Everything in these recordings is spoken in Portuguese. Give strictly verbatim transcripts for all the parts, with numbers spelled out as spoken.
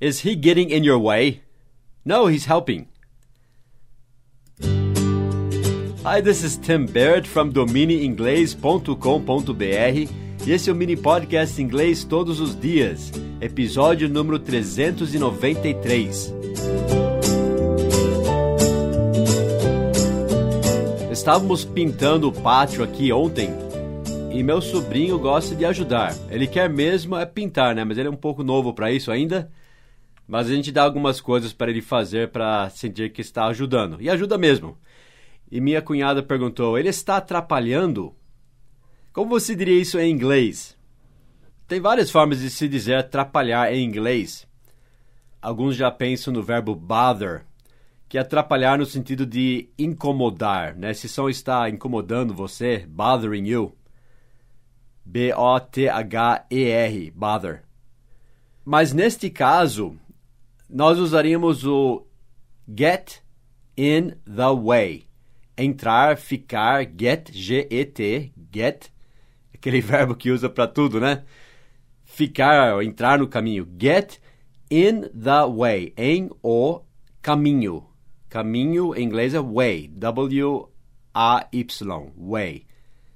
Is he getting in your way? No, he's helping. Hi, this is Tim Barrett from domine inglês ponto com ponto b r e esse é o mini podcast Inglês Todos os Dias, episódio número trezentos e noventa e três. Estávamos pintando o pátio aqui ontem e meu sobrinho gosta de ajudar. Ele quer mesmo é pintar, né? Mas ele é um pouco novo para isso ainda. Mas a gente dá algumas coisas para ele fazer para sentir que está ajudando. E ajuda mesmo. E minha cunhada perguntou, ele está atrapalhando? Como você diria isso em inglês? Tem várias formas de se dizer atrapalhar em inglês. Alguns já pensam no verbo bother, que é atrapalhar no sentido de incomodar, né? Se som está incomodando você, bothering you. B O T H E R, bother. Mas neste caso, nós usaríamos o get in the way. Entrar, ficar, get, G E T, get, aquele verbo que usa para tudo, né? Ficar, entrar no caminho. Get in the way, em o caminho. Caminho em inglês é way, W A Y, way.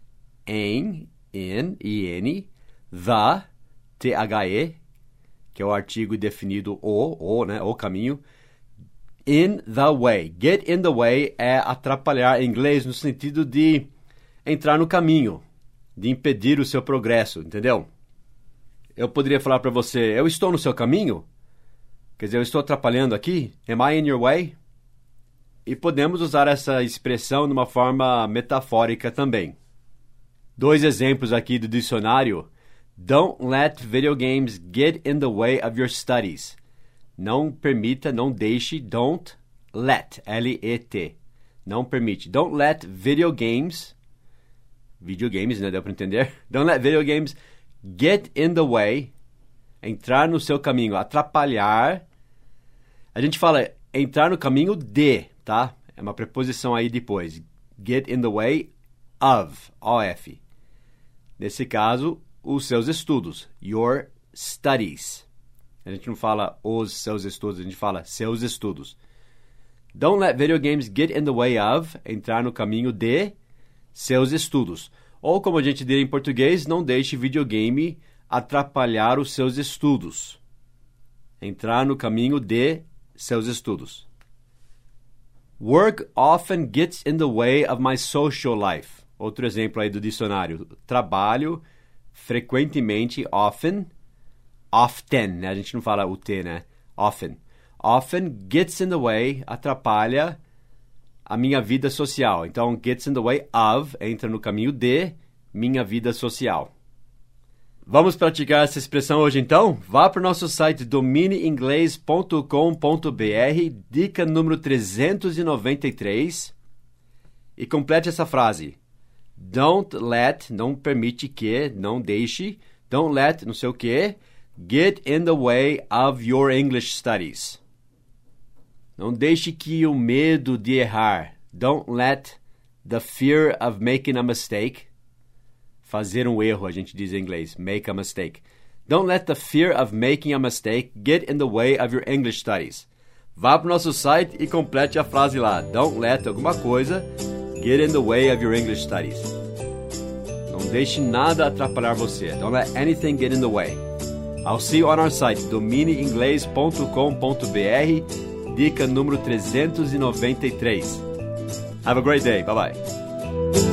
Em, in, I N, the, T H E, que é o artigo definido o, o, né? O caminho. In the way. Get in the way é atrapalhar em inglês no sentido de entrar no caminho, de impedir o seu progresso, entendeu? Eu poderia falar para você, eu estou no seu caminho? Quer dizer, eu estou atrapalhando aqui? Am I in your way? E podemos usar essa expressão de uma forma metafórica também. Dois exemplos aqui do dicionário. Don't let video games get in the way of your studies. Não permita, não deixe, don't let, L E T. Não permite. Don't let video games, videogames, né? Deu para entender? Don't let video games get in the way, entrar no seu caminho, atrapalhar. A gente fala entrar no caminho de, tá? É uma preposição aí depois. Get in the way of, O F. Nesse caso, os seus estudos, your studies. A gente não fala os seus estudos, a gente fala seus estudos. Don't let video games get in the way of, entrar no caminho de seus estudos. Ou como a gente diria em português, não deixe videogame atrapalhar os seus estudos. Entrar no caminho de seus estudos. Work often gets in the way of my social life. Outro exemplo aí do dicionário. Trabalho frequentemente, often, often, né? A gente não fala o T, né? Often. Often gets in the way, atrapalha a minha vida social. Então, gets in the way of, entra no caminho de minha vida social. Vamos praticar essa expressão hoje, então? Vá para o nosso site domine inglês ponto com ponto b r, dica número trezentos e noventa e três, e complete essa frase. Don't let, não permite que, não deixe, don't let, não sei o que, get in the way of your English studies. Não deixe que o medo de errar, don't let the fear of making a mistake, fazer um erro, a gente diz em inglês, make a mistake. Don't let the fear of making a mistake get in the way of your English studies. Vá para o nosso site e complete a frase lá. Don't let alguma coisa get in the way of your English studies. Não deixe nada atrapalhar você. Don't let anything get in the way. I'll see you on our site, domine inglês ponto com ponto b r, dica número trezentos e noventa e três. Have a great day. Bye-bye.